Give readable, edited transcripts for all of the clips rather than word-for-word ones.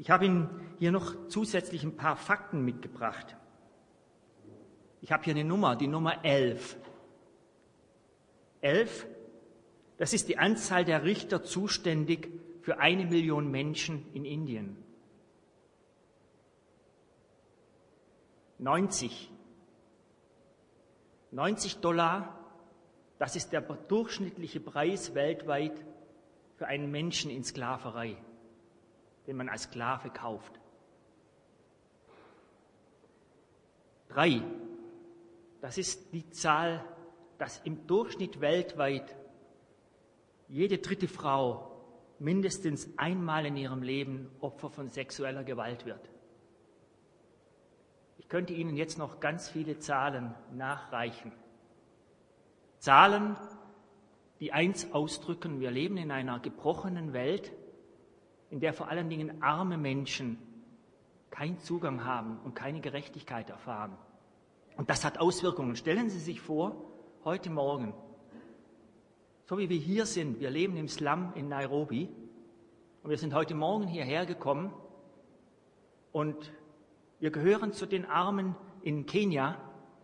Ich habe Ihnen hier noch zusätzlich ein paar Fakten mitgebracht. Ich habe hier eine Nummer, die Nummer 11. 11, das ist die Anzahl der Richter zuständig für 1 Million Menschen in Indien. 90 $, das ist der durchschnittliche Preis weltweit für einen Menschen in Sklaverei, den man als Sklave kauft. 3, das ist die Zahl, dass im Durchschnitt weltweit jede 3. Frau mindestens einmal in ihrem Leben Opfer von sexueller Gewalt wird. Ich könnte Ihnen jetzt noch ganz viele Zahlen nachreichen. Zahlen, die eins ausdrücken: Wir leben in einer gebrochenen Welt, in der vor allen Dingen arme Menschen keinen Zugang haben und keine Gerechtigkeit erfahren. Und das hat Auswirkungen. Stellen Sie sich vor, heute Morgen, so wie wir hier sind, wir leben im Slum in Nairobi und wir sind heute Morgen hierher gekommen und wir gehören zu den Armen in Kenia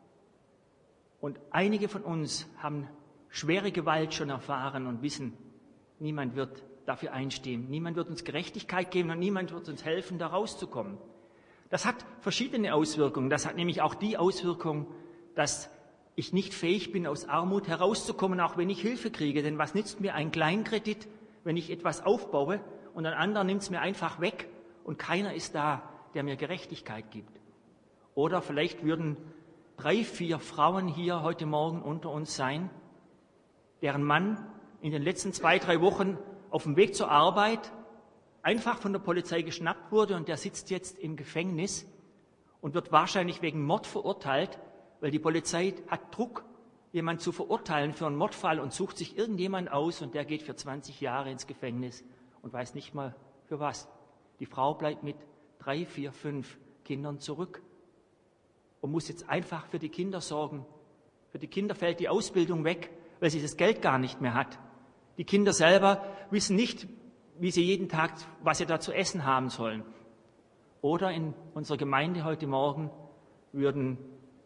und einige von uns haben schwere Gewalt schon erfahren und wissen, niemand wird dafür einstehen, niemand wird uns Gerechtigkeit geben und niemand wird uns helfen, da rauszukommen. Das hat verschiedene Auswirkungen. Das hat nämlich auch die Auswirkung, dass ich nicht fähig bin, aus Armut herauszukommen, auch wenn ich Hilfe kriege. Denn was nützt mir ein Kleinkredit, wenn ich etwas aufbaue und ein anderer nimmt es mir einfach weg und keiner ist da, der mir Gerechtigkeit gibt? Oder vielleicht würden 3, 4 Frauen hier heute Morgen unter uns sein, deren Mann in den letzten 2, 3 Wochen auf dem Weg zur Arbeit einfach von der Polizei geschnappt wurde und der sitzt jetzt im Gefängnis und wird wahrscheinlich wegen Mord verurteilt, weil die Polizei hat Druck, jemanden zu verurteilen für einen Mordfall und sucht sich irgendjemand aus und der geht für 20 Jahre ins Gefängnis und weiß nicht mal für was. Die Frau bleibt mit 3, 4, 5 Kindern zurück und muss jetzt einfach für die Kinder sorgen. Für die Kinder fällt die Ausbildung weg, weil sie das Geld gar nicht mehr hat. Die Kinder selber wissen nicht, wie sie jeden Tag, was sie da zu essen haben sollen. Oder in unserer Gemeinde heute Morgen würden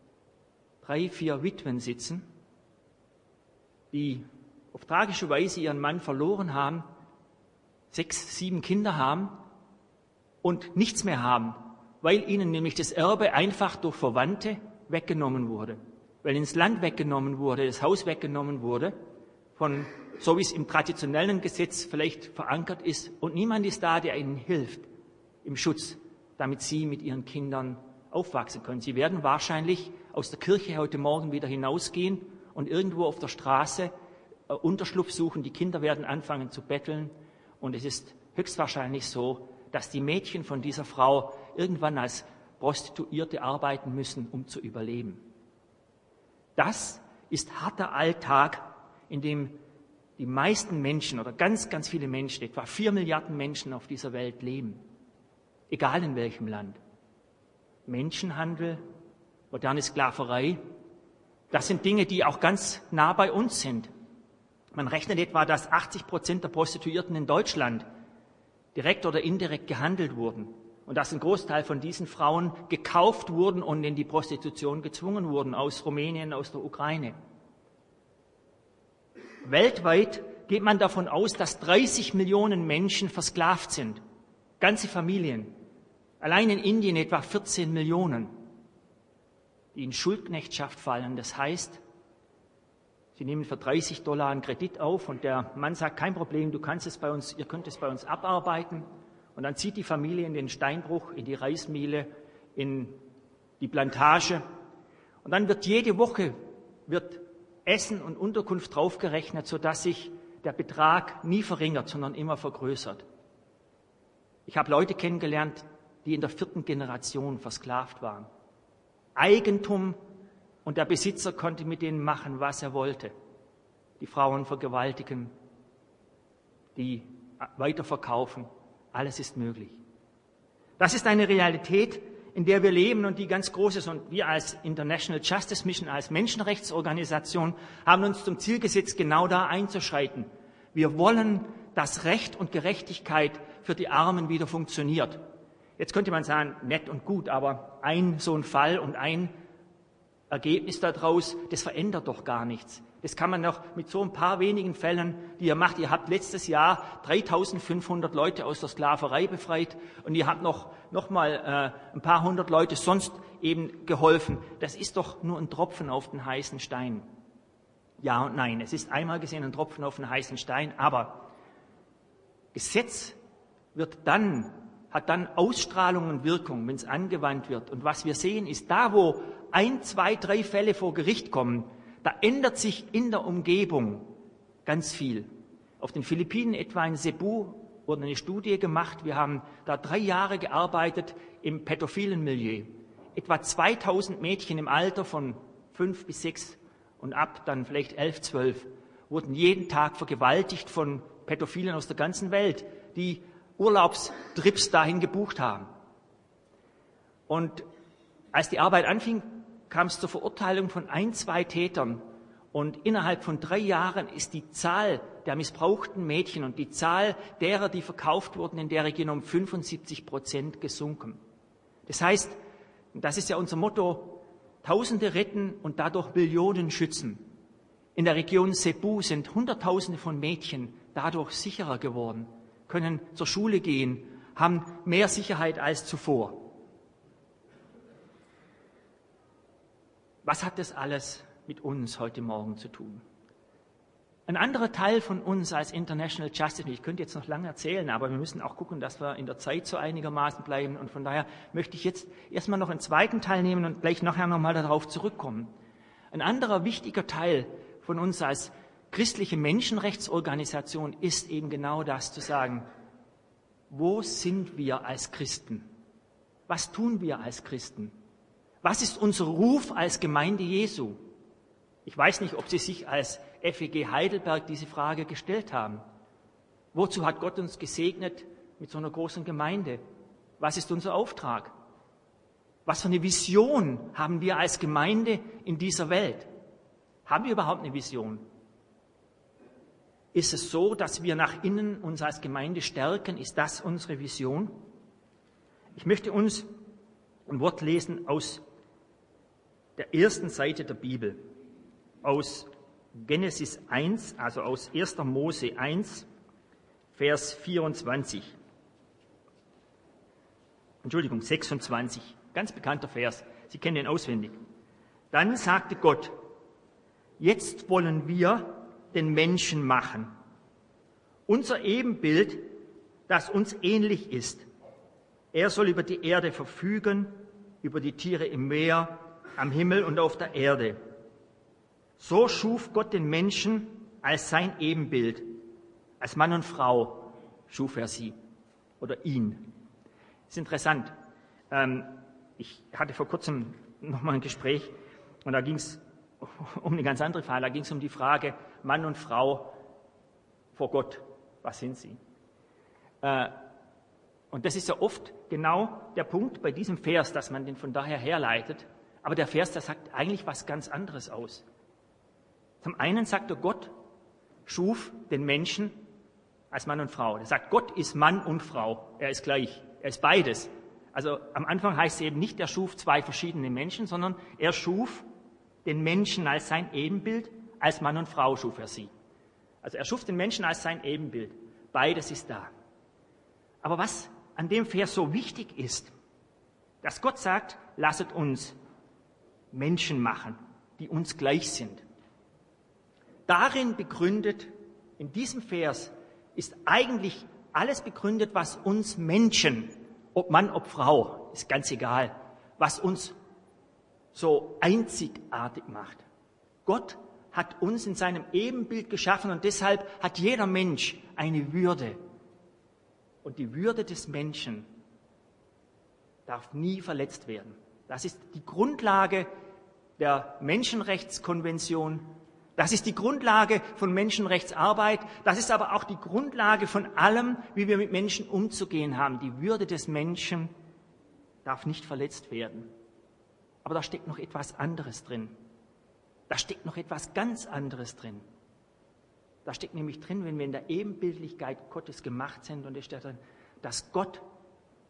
3, 4 Witwen sitzen, die auf tragische Weise ihren Mann verloren haben, 6, 7 Kinder haben und nichts mehr haben, weil ihnen nämlich das Erbe einfach durch Verwandte weggenommen wurde, weil ihnen das Land weggenommen wurde, das Haus weggenommen wurde, so wie es im traditionellen Gesetz vielleicht verankert ist, und niemand ist da, der ihnen hilft im Schutz, damit sie mit ihren Kindern aufwachsen können. Sie werden wahrscheinlich aus der Kirche heute Morgen wieder hinausgehen und irgendwo auf der Straße Unterschlupf suchen. Die Kinder werden anfangen zu betteln und es ist höchstwahrscheinlich so, dass die Mädchen von dieser Frau irgendwann als Prostituierte arbeiten müssen, um zu überleben. Das ist harter Alltag, in dem die meisten Menschen oder ganz, ganz viele Menschen, etwa 4 Milliarden Menschen auf dieser Welt leben, egal in welchem Land. Menschenhandel, moderne Sklaverei, das sind Dinge, die auch ganz nah bei uns sind. Man rechnet etwa, dass 80% der Prostituierten in Deutschland direkt oder indirekt gehandelt wurden und dass ein Großteil von diesen Frauen gekauft wurden und in die Prostitution gezwungen wurden aus Rumänien, aus der Ukraine. Weltweit geht man davon aus, dass 30 Millionen Menschen versklavt sind, ganze Familien. Allein in Indien etwa 14 Millionen, die in Schuldknechtschaft fallen. Das heißt, sie nehmen für $30 einen Kredit auf und der Mann sagt, kein Problem, ihr könnt es bei uns abarbeiten. Und dann zieht die Familie in den Steinbruch, in die Reismühle, in die Plantage. Und dann wird jede Woche Essen und Unterkunft draufgerechnet, sodass sich der Betrag nie verringert, sondern immer vergrößert. Ich habe Leute kennengelernt, die in der 4. Generation versklavt waren. Eigentum, und der Besitzer konnte mit denen machen, was er wollte. Die Frauen vergewaltigen, die weiterverkaufen, alles ist möglich. Das ist eine Realität, in der wir leben und die ganz groß ist. Und wir als International Justice Mission, als Menschenrechtsorganisation, haben uns zum Ziel gesetzt, genau da einzuschreiten. Wir wollen, dass Recht und Gerechtigkeit für die Armen wieder funktioniert. Jetzt könnte man sagen, nett und gut, aber so ein Fall und ein Ergebnis daraus, das verändert doch gar nichts. Das kann man noch mit so ein paar wenigen Fällen, die ihr macht. Ihr habt letztes Jahr 3.500 Leute aus der Sklaverei befreit und ihr habt noch mal ein paar hundert Leute sonst eben geholfen. Das ist doch nur ein Tropfen auf den heißen Stein. Ja und nein, es ist einmal gesehen ein Tropfen auf den heißen Stein, aber Gesetz hat dann Ausstrahlung und Wirkung, wenn es angewandt wird. Und was wir sehen, ist da, wo 1, 2, 3 Fälle vor Gericht kommen, da ändert sich in der Umgebung ganz viel. Auf den Philippinen, etwa in Cebu, wurde eine Studie gemacht. Wir haben da 3 Jahre gearbeitet im pädophilen Milieu. Etwa 2000 Mädchen im Alter von 5 bis 6 und ab dann vielleicht 11, 12 wurden jeden Tag vergewaltigt von Pädophilen aus der ganzen Welt, die Urlaubstrips dahin gebucht haben. Und als die Arbeit anfing, kam es zur Verurteilung von 1, 2 Tätern. Und innerhalb von 3 Jahren ist die Zahl der missbrauchten Mädchen und die Zahl derer, die verkauft wurden, in der Region um 75% gesunken. Das heißt, das ist ja unser Motto, Tausende retten und dadurch Millionen schützen. In der Region Cebu sind Hunderttausende von Mädchen dadurch sicherer geworden, können zur Schule gehen, haben mehr Sicherheit als zuvor. Was hat das alles mit uns heute Morgen zu tun? Ein anderer Teil von uns als International Justice, ich könnte jetzt noch lange erzählen, aber wir müssen auch gucken, dass wir in der Zeit so einigermaßen bleiben. Und von daher möchte ich jetzt erstmal noch einen zweiten Teil nehmen und gleich nachher nochmal darauf zurückkommen. Ein anderer wichtiger Teil von uns als christliche Menschenrechtsorganisation ist eben genau das, zu sagen, wo sind wir als Christen? Was tun wir als Christen? Was ist unser Ruf als Gemeinde Jesu? Ich weiß nicht, ob Sie sich als FEG Heidelberg diese Frage gestellt haben. Wozu hat Gott uns gesegnet mit so einer großen Gemeinde? Was ist unser Auftrag? Was für eine Vision haben wir als Gemeinde in dieser Welt? Haben wir überhaupt eine Vision? Ist es so, dass wir nach innen uns als Gemeinde stärken? Ist das unsere Vision? Ich möchte uns ein Wort lesen aus der ersten Seite der Bibel, aus Genesis 1, also aus 1. Mose 1, Vers 26. 26, ganz bekannter Vers, Sie kennen ihn auswendig. Dann sagte Gott, jetzt wollen wir den Menschen machen, unser Ebenbild, das uns ähnlich ist. Er soll über die Erde verfügen, über die Tiere im Meer, am Himmel und auf der Erde. So schuf Gott den Menschen als sein Ebenbild. Als Mann und Frau schuf er sie oder ihn. Das ist interessant. Ich hatte vor kurzem noch mal ein Gespräch und da ging es um eine ganz andere Frage. Da ging es um die Frage, Mann und Frau vor Gott, was sind sie? Und das ist ja oft genau der Punkt bei diesem Vers, dass man den von daher herleitet. Aber der Vers, der sagt eigentlich was ganz anderes aus. Zum einen sagt er, Gott schuf den Menschen als Mann und Frau. Er sagt, Gott ist Mann und Frau. Er ist gleich. Er ist beides. Also am Anfang heißt es eben nicht, er schuf 2 verschiedene Menschen, sondern er schuf den Menschen als sein Ebenbild, als Mann und Frau schuf er sie. Also er schuf den Menschen als sein Ebenbild. Beides ist da. Aber was an dem Vers so wichtig ist, dass Gott sagt, lasset uns Menschen machen, die uns gleich sind. Darin begründet, in diesem Vers, ist eigentlich alles begründet, was uns Menschen, ob Mann, ob Frau, ist ganz egal, was uns so einzigartig macht. Gott hat uns in seinem Ebenbild geschaffen und deshalb hat jeder Mensch eine Würde. Und die Würde des Menschen darf nie verletzt werden. Das ist die Grundlage der Menschenrechtskonvention. Das ist die Grundlage von Menschenrechtsarbeit. Das ist aber auch die Grundlage von allem, wie wir mit Menschen umzugehen haben. Die Würde des Menschen darf nicht verletzt werden. Aber da steckt noch etwas anderes drin. Da steckt noch etwas ganz anderes drin. Da steckt nämlich drin, wenn wir in der Ebenbildlichkeit Gottes gemacht sind, und es steht drin, dass Gott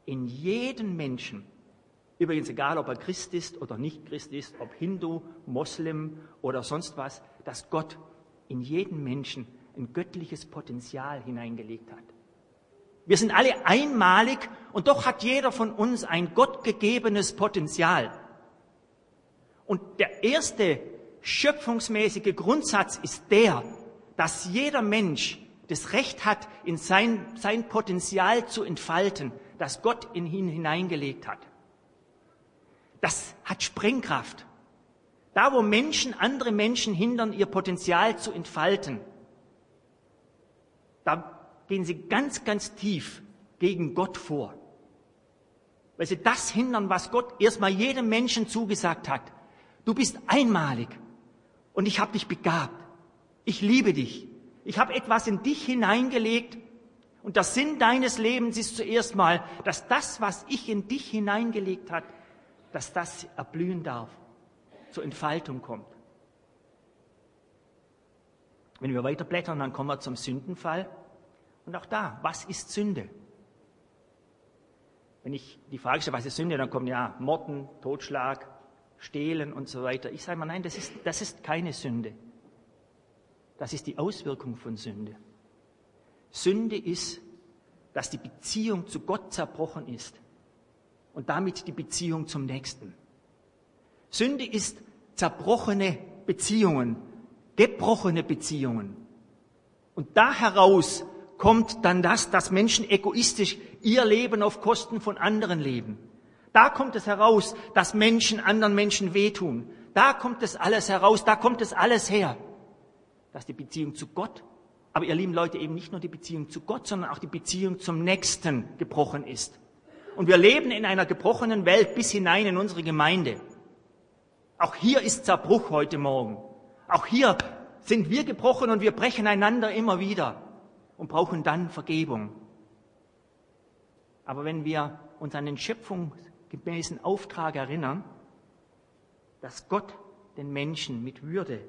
in jeden Menschen, übrigens egal, ob er Christ ist oder nicht Christ ist, ob Hindu, Moslem oder sonst was, dass Gott in jeden Menschen ein göttliches Potenzial hineingelegt hat. Wir sind alle einmalig und doch hat jeder von uns ein gottgegebenes Potenzial. Und der erste schöpfungsmäßige Grundsatz ist der, dass jeder Mensch das Recht hat, in sein Potenzial zu entfalten, das Gott in ihn hineingelegt hat. Das hat Sprengkraft. Da, wo Menschen andere Menschen hindern, ihr Potenzial zu entfalten, da gehen sie ganz, ganz tief gegen Gott vor. Weil sie das hindern, was Gott erstmal jedem Menschen zugesagt hat. Du bist einmalig und ich habe dich begabt. Ich liebe dich. Ich habe etwas in dich hineingelegt und der Sinn deines Lebens ist zuerst mal, dass das, was ich in dich hineingelegt habe, dass das erblühen darf, zur Entfaltung kommt. Wenn wir weiter blättern, dann kommen wir zum Sündenfall. Und auch da, was ist Sünde? Wenn ich die Frage stelle, was ist Sünde, dann kommen ja Morden, Totschlag, Stehlen und so weiter. Ich sage mal, nein, das ist keine Sünde. Das ist die Auswirkung von Sünde. Sünde ist, dass die Beziehung zu Gott zerbrochen ist und damit die Beziehung zum Nächsten. Sünde ist zerbrochene Beziehungen, gebrochene Beziehungen. Und da heraus kommt dann das, dass Menschen egoistisch ihr Leben auf Kosten von anderen leben. Da kommt es heraus, dass Menschen anderen Menschen wehtun. Da kommt es alles heraus, da kommt es alles her. Dass die Beziehung zu Gott, aber ihr lieben Leute, eben nicht nur die Beziehung zu Gott, sondern auch die Beziehung zum Nächsten gebrochen ist. Und wir leben in einer gebrochenen Welt bis hinein in unsere Gemeinde. Auch hier ist Zerbruch heute Morgen. Auch hier sind wir gebrochen und wir brechen einander immer wieder und brauchen dann Vergebung. Aber wenn wir uns an den schöpfungsgemäßen Auftrag erinnern, dass Gott den Menschen mit Würde,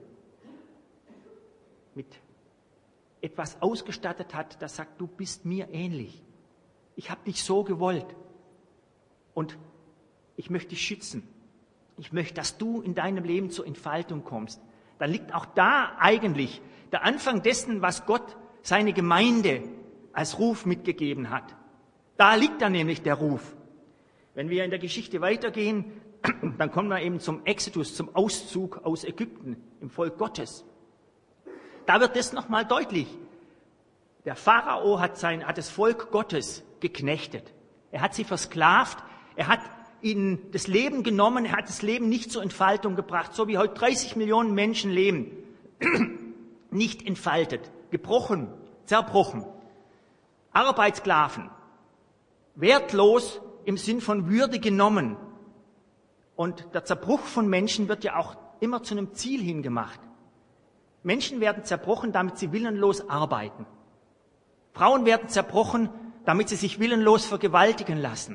mit etwas ausgestattet hat, das sagt, du bist mir ähnlich. Ich habe dich so gewollt und ich möchte dich schützen. Ich möchte, dass du in deinem Leben zur Entfaltung kommst. Dann liegt auch da eigentlich der Anfang dessen, was Gott seine Gemeinde als Ruf mitgegeben hat. Da liegt dann nämlich der Ruf. Wenn wir in der Geschichte weitergehen, dann kommen wir eben zum Exodus, zum Auszug aus Ägypten im Volk Gottes. Da wird das nochmal deutlich. Der Pharao hat das Volk Gottes geknechtet. Er hat sie versklavt, er hat ihnen das Leben genommen, er hat das Leben nicht zur Entfaltung gebracht, so wie heute 30 Millionen Menschen leben. Nicht entfaltet, gebrochen, zerbrochen. Arbeitssklaven, wertlos im Sinn von Würde genommen. Und der Zerbruch von Menschen wird ja auch immer zu einem Ziel hingemacht. Menschen werden zerbrochen, damit sie willenlos arbeiten. Frauen werden zerbrochen, damit sie sich willenlos vergewaltigen lassen.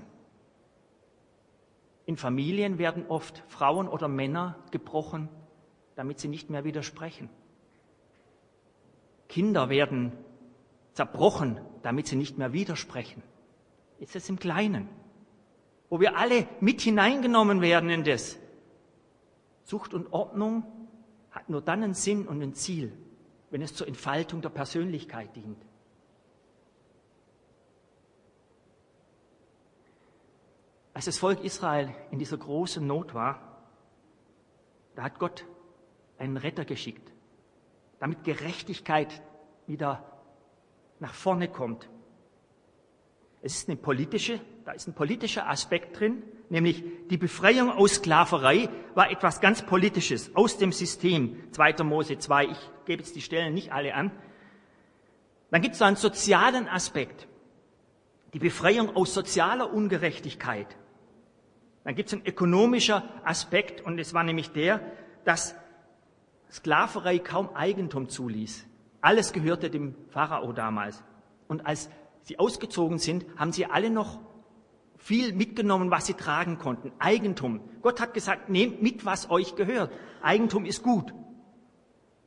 In Familien werden oft Frauen oder Männer gebrochen, damit sie nicht mehr widersprechen. Kinder werden zerbrochen, damit sie nicht mehr widersprechen. Ist es im Kleinen, wo wir alle mit hineingenommen werden in das. Zucht und Ordnung hat nur dann einen Sinn und ein Ziel, wenn es zur Entfaltung der Persönlichkeit dient. Als das Volk Israel in dieser großen Not war, da hat Gott einen Retter geschickt, damit Gerechtigkeit wieder nach vorne kommt. Da ist ein politischer Aspekt drin, nämlich die Befreiung aus Sklaverei war etwas ganz Politisches aus dem System. 2. Mose 2, ich gebe jetzt die Stellen nicht alle an. Dann gibt es da einen sozialen Aspekt, die Befreiung aus sozialer Ungerechtigkeit. Dann gibt es einen ökonomischen Aspekt und es war nämlich der, dass Sklaverei kaum Eigentum zuließ. Alles gehörte dem Pharao damals. Und als sie ausgezogen sind, haben sie alle noch viel mitgenommen, was sie tragen konnten. Eigentum. Gott hat gesagt, nehmt mit, was euch gehört. Eigentum ist gut.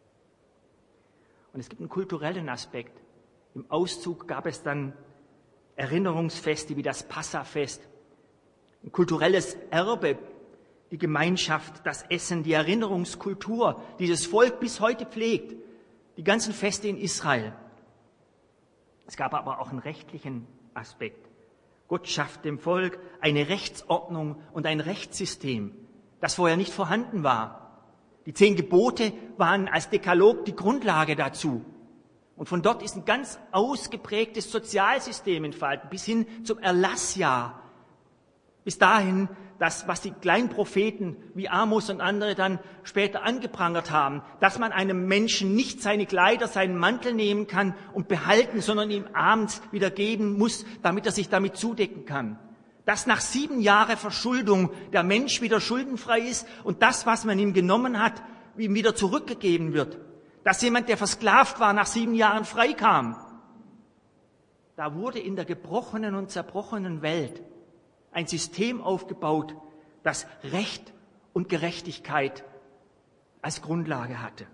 Und es gibt einen kulturellen Aspekt. Im Auszug gab es dann Erinnerungsfeste wie das Passafest, ein kulturelles Erbe, die Gemeinschaft, das Essen, die Erinnerungskultur, die das Volk bis heute pflegt, die ganzen Feste in Israel. Es gab aber auch einen rechtlichen Aspekt. Gott schafft dem Volk eine Rechtsordnung und ein Rechtssystem, das vorher nicht vorhanden war. Die 10 Gebote waren als Dekalog die Grundlage dazu. Und von dort ist ein ganz ausgeprägtes Sozialsystem entfalten, bis hin zum Erlassjahr. Bis dahin, das, was die kleinen Propheten wie Amos und andere dann später angeprangert haben, dass man einem Menschen nicht seine Kleider, seinen Mantel nehmen kann und behalten, sondern ihm abends wieder geben muss, damit er sich damit zudecken kann. Dass nach 7 Jahren Verschuldung der Mensch wieder schuldenfrei ist und das, was man ihm genommen hat, ihm wieder zurückgegeben wird. Dass jemand, der versklavt war, nach 7 Jahren freikam. Da wurde in der gebrochenen und zerbrochenen Welt ein System aufgebaut, das Recht und Gerechtigkeit als Grundlage hatte.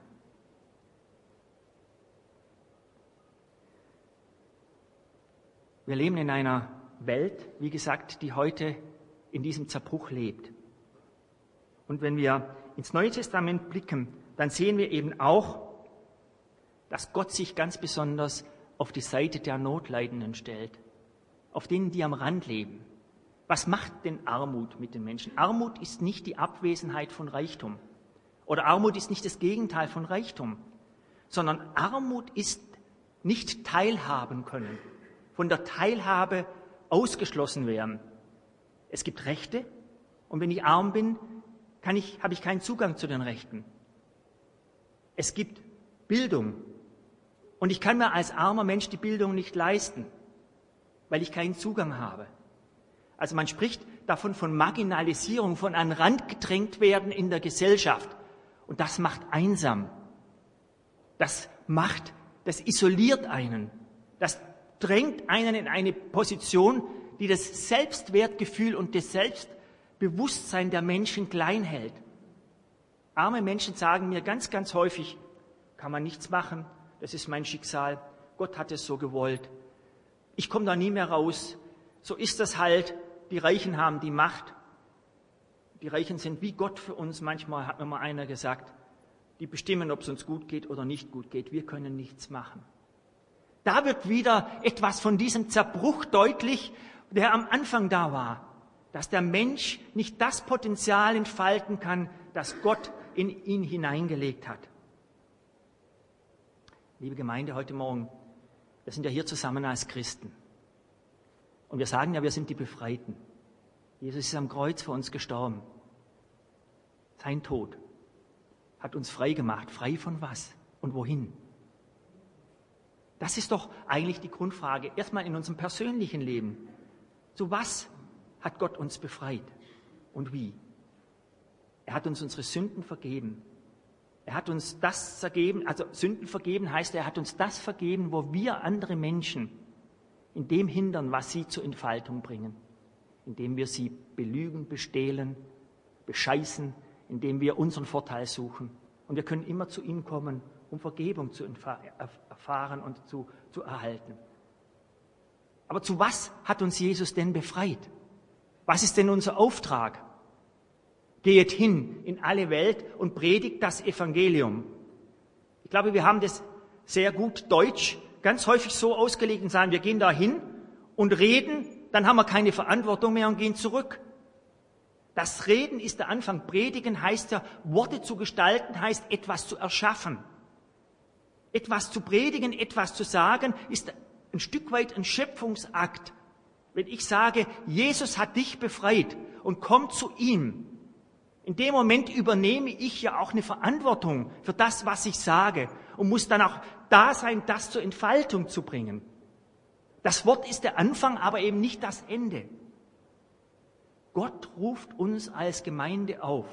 Wir leben in einer Welt, wie gesagt, die heute in diesem Zerbruch lebt. Und wenn wir ins Neue Testament blicken, dann sehen wir eben auch, dass Gott sich ganz besonders auf die Seite der Notleidenden stellt, auf denen, die am Rand leben. Was macht denn Armut mit den Menschen? Armut ist nicht die Abwesenheit von Reichtum. Oder Armut ist nicht das Gegenteil von Reichtum. Sondern Armut ist nicht teilhaben können. Von der Teilhabe ausgeschlossen werden. Es gibt Rechte und wenn ich arm bin, habe ich keinen Zugang zu den Rechten. Es gibt Bildung und ich kann mir als armer Mensch die Bildung nicht leisten, weil ich keinen Zugang habe. Also man spricht davon von Marginalisierung, von an den Rand gedrängt werden in der Gesellschaft. Und das macht einsam. Das isoliert einen. Das drängt einen in eine Position, die das Selbstwertgefühl und das Selbstbewusstsein der Menschen klein hält. Arme Menschen sagen mir ganz, ganz häufig, kann man nichts machen, das ist mein Schicksal, Gott hat es so gewollt. Ich komme da nie mehr raus, so ist das halt. Die Reichen haben die Macht. Die Reichen sind wie Gott für uns. Manchmal hat mir mal einer gesagt, die bestimmen, ob es uns gut geht oder nicht gut geht. Wir können nichts machen. Da wird wieder etwas von diesem Zerbruch deutlich, der am Anfang da war. Dass der Mensch nicht das Potenzial entfalten kann, das Gott in ihn hineingelegt hat. Liebe Gemeinde, heute Morgen, wir sind ja hier zusammen als Christen. Und wir sagen ja, wir sind die Befreiten. Jesus ist am Kreuz für uns gestorben. Sein Tod hat uns frei gemacht. Frei von was und wohin? Das ist doch eigentlich die Grundfrage. Erstmal in unserem persönlichen Leben. Zu was hat Gott uns befreit und wie? Er hat uns unsere Sünden vergeben. Er hat uns das vergeben, also Sünden vergeben heißt, er hat uns das vergeben, wo wir andere Menschen in dem hindern, was sie zur Entfaltung bringen, indem wir sie belügen, bestehlen, bescheißen, indem wir unseren Vorteil suchen. Und wir können immer zu ihm kommen, um Vergebung zu erfahren und zu erhalten. Aber zu was hat uns Jesus denn befreit? Was ist denn unser Auftrag? Geht hin in alle Welt und predigt das Evangelium. Ich glaube, wir haben das sehr gut deutsch ganz häufig so ausgelegt und sagen, wir gehen da hin und reden, dann haben wir keine Verantwortung mehr und gehen zurück. Das Reden ist der Anfang. Predigen heißt ja, Worte zu gestalten, heißt etwas zu erschaffen. Etwas zu predigen, etwas zu sagen, ist ein Stück weit ein Schöpfungsakt. Wenn ich sage, Jesus hat dich befreit und komm zu ihm, in dem Moment übernehme ich ja auch eine Verantwortung für das, was ich sage und muss dann auch da sein, das zur Entfaltung zu bringen. Das Wort ist der Anfang, aber eben nicht das Ende. Gott ruft uns als Gemeinde auf.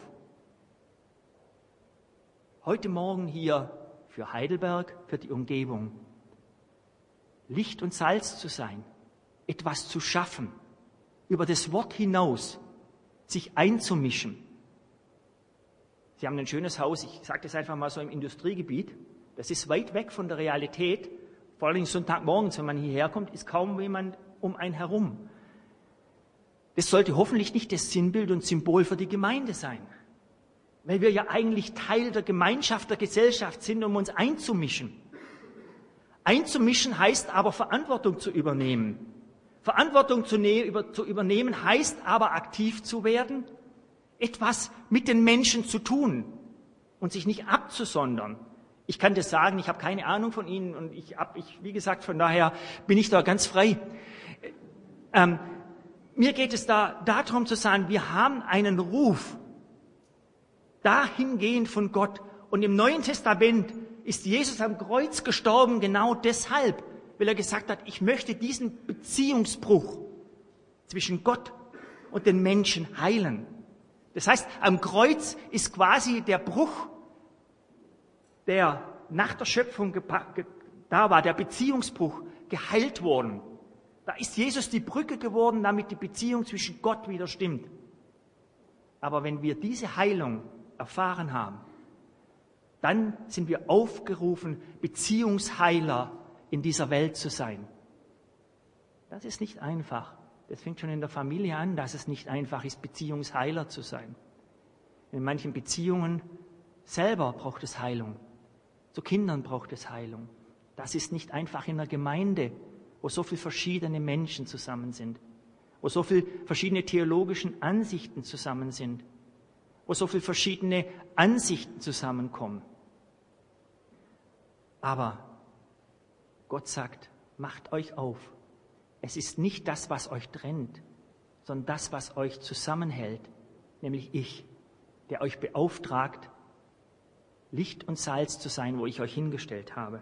Heute Morgen hier für Heidelberg, für die Umgebung, Licht und Salz zu sein, etwas zu schaffen, über das Wort hinaus, sich einzumischen. Sie haben ein schönes Haus, ich sage das einfach mal so im Industriegebiet. Das ist weit weg von der Realität. Vor allem Sonntagmorgens, wenn man hierher kommt, ist kaum jemand um einen herum. Das sollte hoffentlich nicht das Sinnbild und Symbol für die Gemeinde sein, weil wir ja eigentlich Teil der Gemeinschaft, der Gesellschaft sind, um uns einzumischen. Einzumischen heißt aber, Verantwortung zu übernehmen. Verantwortung zu übernehmen heißt aber, aktiv zu werden, etwas mit den Menschen zu tun und sich nicht abzusondern. Ich kann das sagen, ich habe keine Ahnung von Ihnen und wie gesagt, von daher bin ich da ganz frei. Mir geht es da darum zu sagen, wir haben einen Ruf dahingehend von Gott. Und im Neuen Testament ist Jesus am Kreuz gestorben, genau deshalb, weil er gesagt hat, ich möchte diesen Beziehungsbruch zwischen Gott und den Menschen heilen. Das heißt, am Kreuz ist quasi der Bruch, der nach der Schöpfung da war, der Beziehungsbruch, geheilt worden. Da ist Jesus die Brücke geworden, damit die Beziehung zwischen Gott wieder stimmt. Aber wenn wir diese Heilung erfahren haben, dann sind wir aufgerufen, Beziehungsheiler in dieser Welt zu sein. Das ist nicht einfach. Das fängt schon in der Familie an, dass es nicht einfach ist, Beziehungsheiler zu sein. In manchen Beziehungen selber braucht es Heilung. Zu Kindern braucht es Heilung. Das ist nicht einfach in der Gemeinde, wo so viele verschiedene Menschen zusammen sind, wo so viele verschiedene theologischen Ansichten zusammen sind, wo so viele verschiedene Ansichten zusammenkommen. Aber Gott sagt, macht euch auf. Es ist nicht das, was euch trennt, sondern das, was euch zusammenhält, nämlich ich, der euch beauftragt, Licht und Salz zu sein, wo ich euch hingestellt habe.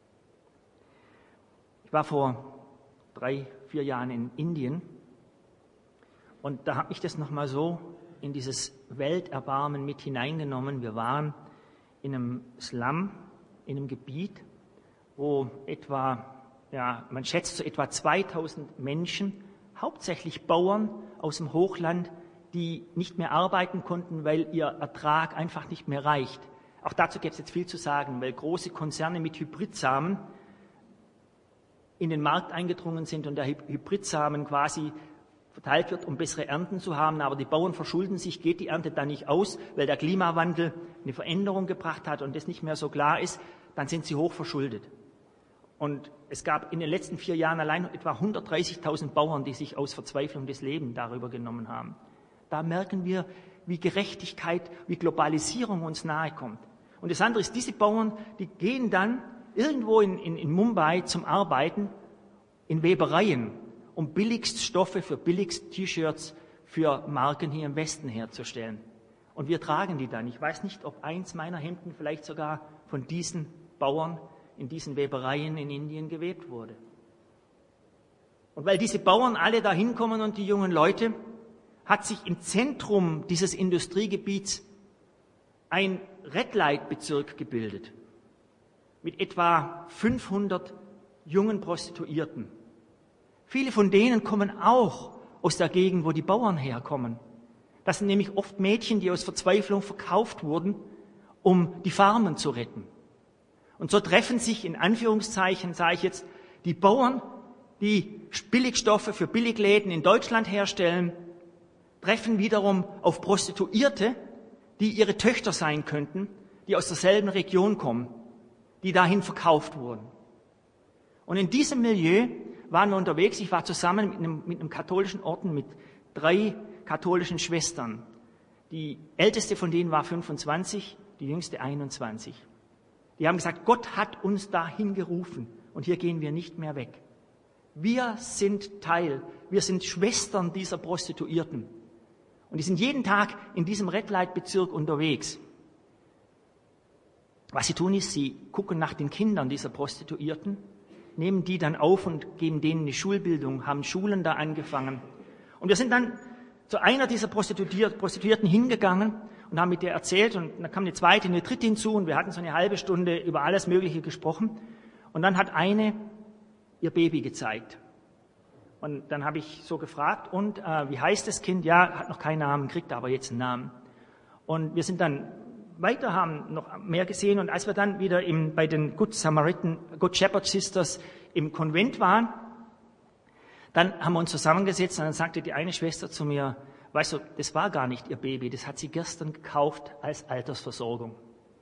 Ich war vor 3-4 Jahren in Indien und da habe ich das nochmal so in dieses Welterbarmen mit hineingenommen. Wir waren in einem Slum, in einem Gebiet, wo man schätzt so etwa 2000 Menschen, hauptsächlich Bauern aus dem Hochland, die nicht mehr arbeiten konnten, weil ihr Ertrag einfach nicht mehr reicht. Auch dazu gibt es jetzt viel zu sagen, weil große Konzerne mit Hybridsamen in den Markt eingedrungen sind und der Hybridsamen quasi verteilt wird, um bessere Ernten zu haben. Aber die Bauern verschulden sich, geht die Ernte dann nicht aus, weil der Klimawandel eine Veränderung gebracht hat und das nicht mehr so klar ist, dann sind sie hoch verschuldet. Und es gab in den letzten 4 Jahren allein etwa 130.000 Bauern, die sich aus Verzweiflung das Leben darüber genommen haben. Da merken wir, wie Gerechtigkeit, wie Globalisierung uns nahe kommt. Und das andere ist, diese Bauern, die gehen dann irgendwo in Mumbai zum Arbeiten in Webereien, um billigst Stoffe für billigst T-Shirts für Marken hier im Westen herzustellen. Und wir tragen die dann. Ich weiß nicht, ob eins meiner Hemden vielleicht sogar von diesen Bauern in diesen Webereien in Indien gewebt wurde. Und weil diese Bauern alle da hinkommen und die jungen Leute, hat sich im Zentrum dieses Industriegebiets ein Red-Light-Bezirk gebildet mit etwa 500 jungen Prostituierten. Viele von denen kommen auch aus der Gegend, wo die Bauern herkommen. Das sind nämlich oft Mädchen, die aus Verzweiflung verkauft wurden, um die Farmen zu retten. Und so treffen sich, in Anführungszeichen sage ich jetzt, die Bauern, die Billigstoffe für Billigläden in Deutschland herstellen, treffen wiederum auf Prostituierte, die ihre Töchter sein könnten, die aus derselben Region kommen, die dahin verkauft wurden. Und in diesem Milieu waren wir unterwegs. Ich war zusammen mit einem katholischen Orden mit 3 katholischen Schwestern. Die älteste von denen war 25, die jüngste 21. Die haben gesagt, Gott hat uns dahin gerufen und hier gehen wir nicht mehr weg. Wir sind Schwestern dieser Prostituierten. Und die sind jeden Tag in diesem Red-Light-Bezirk unterwegs. Was sie tun ist, sie gucken nach den Kindern dieser Prostituierten, nehmen die dann auf und geben denen eine Schulbildung, haben Schulen da angefangen. Und wir sind dann zu einer dieser Prostituierten hingegangen und haben mit der erzählt und dann kam eine zweite, eine dritte hinzu und wir hatten so eine halbe Stunde über alles Mögliche gesprochen. Und dann hat eine ihr Baby gezeigt. Und dann habe ich so gefragt, und wie heißt das Kind? Ja, hat noch keinen Namen, kriegt aber jetzt einen Namen. Und wir sind dann weiter, haben noch mehr gesehen. Und als wir dann wieder bei den Good Shepherd Sisters im Konvent waren, Dann haben wir uns zusammengesetzt und dann sagte die eine Schwester zu mir, weißt du, das war gar nicht ihr Baby, das hat sie gestern gekauft als Altersversorgung.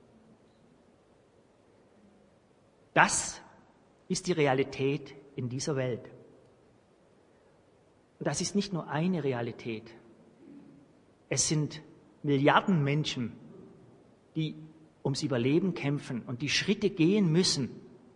Das ist die Realität in dieser Welt. Und das ist nicht nur eine Realität. Es sind Milliarden Menschen, die ums Überleben kämpfen und die Schritte gehen müssen,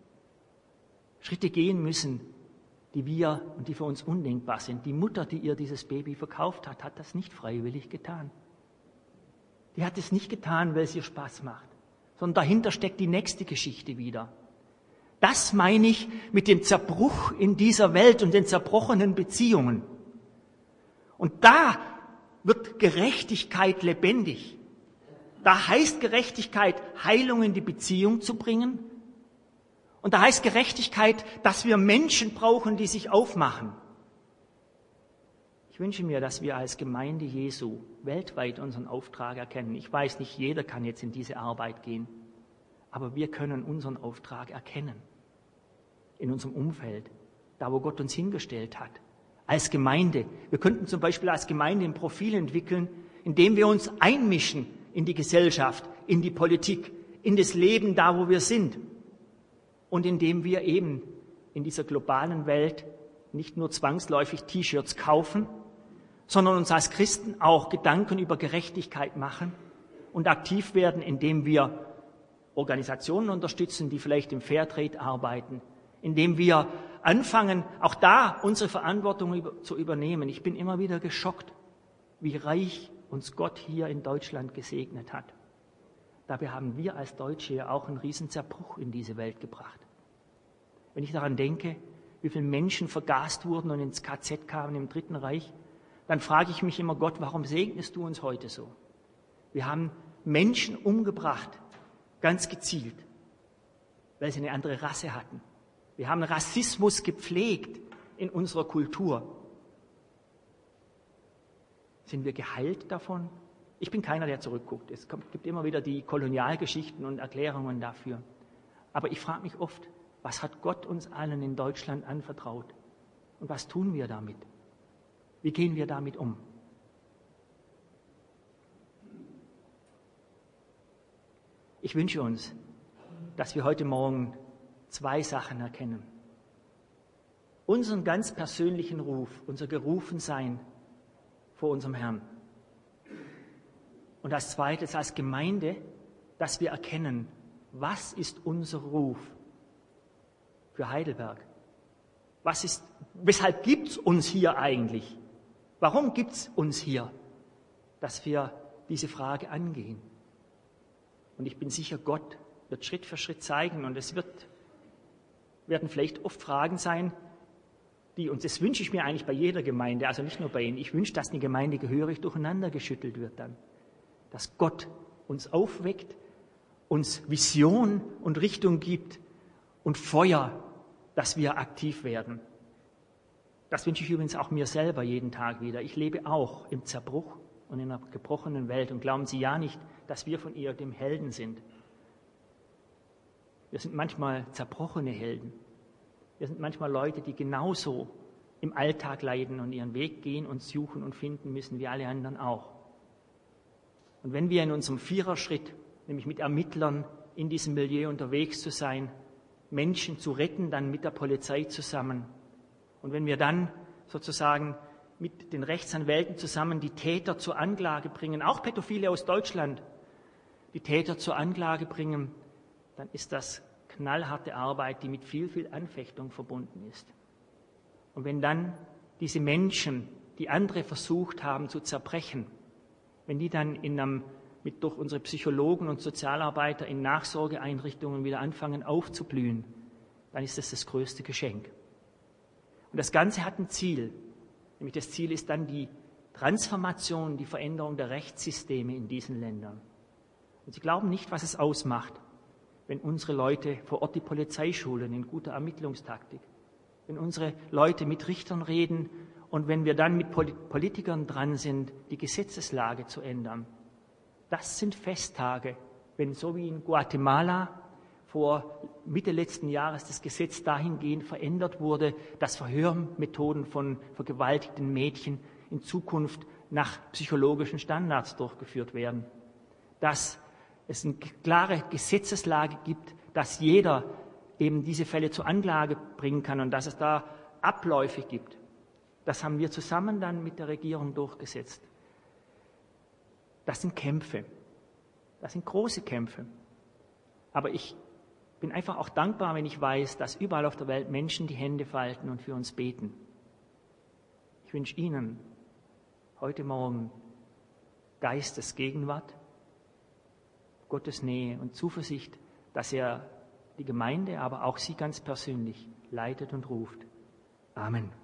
die wir und die für uns undenkbar sind. Die Mutter, die ihr dieses Baby verkauft hat, hat das nicht freiwillig getan. Die hat es nicht getan, weil es ihr Spaß macht, sondern dahinter steckt die nächste Geschichte wieder. Das meine ich mit dem Zerbruch in dieser Welt und den zerbrochenen Beziehungen. Und da wird Gerechtigkeit lebendig. Da heißt Gerechtigkeit, Heilung in die Beziehung zu bringen. Und da heißt Gerechtigkeit, dass wir Menschen brauchen, die sich aufmachen. Ich wünsche mir, dass wir als Gemeinde Jesu weltweit unseren Auftrag erkennen. Ich weiß, nicht jeder kann jetzt in diese Arbeit gehen, aber wir können unseren Auftrag erkennen. In unserem Umfeld, da wo Gott uns hingestellt hat. Als Gemeinde. Wir könnten zum Beispiel als Gemeinde ein Profil entwickeln, in dem wir uns einmischen in die Gesellschaft, in die Politik, in das Leben da, wo wir sind. Und indem wir eben in dieser globalen Welt nicht nur zwangsläufig T-Shirts kaufen, sondern uns als Christen auch Gedanken über Gerechtigkeit machen und aktiv werden, indem wir Organisationen unterstützen, die vielleicht im Fairtrade arbeiten, indem wir anfangen, auch da unsere Verantwortung zu übernehmen. Ich bin immer wieder geschockt, wie reich uns Gott hier in Deutschland gesegnet hat. Dabei haben wir als Deutsche ja auch einen riesen Zerbruch in diese Welt gebracht. Wenn ich daran denke, wie viele Menschen vergast wurden und ins KZ kamen im Dritten Reich, dann frage ich mich immer, Gott, warum segnest du uns heute so? Wir haben Menschen umgebracht, ganz gezielt, weil sie eine andere Rasse hatten. Wir haben Rassismus gepflegt in unserer Kultur. Sind wir geheilt davon? Ich bin keiner, der zurückguckt. Es gibt immer wieder die Kolonialgeschichten und Erklärungen dafür. Aber ich frage mich oft, was hat Gott uns allen in Deutschland anvertraut? Und was tun wir damit? Wie gehen wir damit um? Ich wünsche uns, dass wir heute Morgen 2 Sachen erkennen. Unseren ganz persönlichen Ruf, unser Gerufensein vor unserem Herrn. Und als Zweites als Gemeinde, dass wir erkennen, was ist unser Ruf für Heidelberg? Weshalb gibt es uns hier eigentlich? Warum gibt es uns hier? Dass wir diese Frage angehen. Und ich bin sicher, Gott wird Schritt für Schritt zeigen und es werden vielleicht oft Fragen sein, und das wünsche ich mir eigentlich bei jeder Gemeinde, also nicht nur bei Ihnen, ich wünsche, dass eine Gemeinde gehörig durcheinander geschüttelt wird dann. Dass Gott uns aufweckt, uns Vision und Richtung gibt und Feuer, dass wir aktiv werden. Das wünsche ich übrigens auch mir selber jeden Tag wieder. Ich lebe auch im Zerbruch und in einer gebrochenen Welt und glauben Sie ja nicht, dass wir von ihr dem Helden sind. Wir sind manchmal zerbrochene Helden. Wir sind manchmal Leute, die genauso im Alltag leiden und ihren Weg gehen und suchen und finden müssen, wie alle anderen auch. Und wenn wir in unserem Viererschritt, nämlich mit Ermittlern in diesem Milieu unterwegs zu sein, Menschen zu retten, dann mit der Polizei zusammen, und wenn wir dann sozusagen mit den Rechtsanwälten zusammen die Täter zur Anklage bringen, auch Pädophile aus Deutschland, die Täter zur Anklage bringen, dann ist das knallharte Arbeit, die mit viel, viel Anfechtung verbunden ist. Und wenn dann diese Menschen, die andere versucht haben zu zerbrechen, wenn die dann durch unsere Psychologen und Sozialarbeiter in Nachsorgeeinrichtungen wieder anfangen aufzublühen, dann ist das das größte Geschenk. Und das Ganze hat ein Ziel, nämlich das Ziel ist dann die Transformation, die Veränderung der Rechtssysteme in diesen Ländern. Und Sie glauben nicht, was es ausmacht, wenn unsere Leute vor Ort die Polizei schulen in guter Ermittlungstaktik, wenn unsere Leute mit Richtern reden und wenn wir dann mit Politikern dran sind, die Gesetzeslage zu ändern. Das sind Festtage, wenn so wie in Guatemala vor Mitte letzten Jahres das Gesetz dahingehend verändert wurde, dass Verhörmethoden von vergewaltigten Mädchen in Zukunft nach psychologischen Standards durchgeführt werden. Dass es eine klare Gesetzeslage gibt, dass jeder eben diese Fälle zur Anklage bringen kann und dass es da Abläufe gibt. Das haben wir zusammen dann mit der Regierung durchgesetzt. Das sind Kämpfe. Das sind große Kämpfe. Aber ich bin einfach auch dankbar, wenn ich weiß, dass überall auf der Welt Menschen die Hände falten und für uns beten. Ich wünsche Ihnen heute Morgen Geistesgegenwart, Gottes Nähe und Zuversicht, dass er die Gemeinde, aber auch Sie ganz persönlich leitet und ruft. Amen.